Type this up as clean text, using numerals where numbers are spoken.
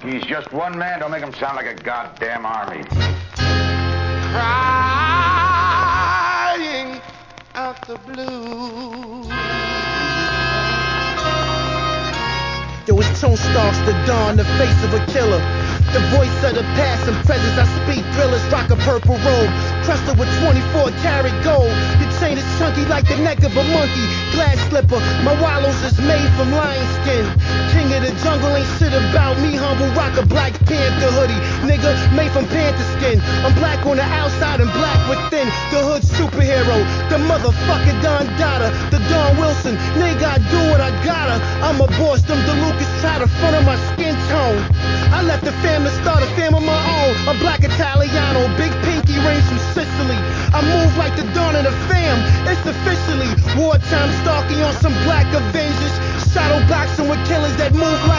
He's just one man. Don't make him sound like a goddamn army. Crying out the blues. Yo, it's Tone Starks, the dawn, the face of a killer. The voice of the past and presence, I speak thrillers, rock a purple robe, crusted with 24 karat gold. Your chain is chunky like the neck of a monkey, glass slipper, my wallows is made from lion skin. King of the jungle ain't shit about me, humble, rock a Black Panther hoodie, nigga, made from panther skin. I'm black on the outside and black within, the hood superhero, the motherfucking Don Dada, the Don Wilson, nigga, I do what I gotta. I'm a boss, them DeLucas try to front of my skin tone. I left the fam to start a fam of my own. A black Italiano, big pinky rings from Sicily. I move like the dawn of the fam. It's officially wartime stalking on some black event.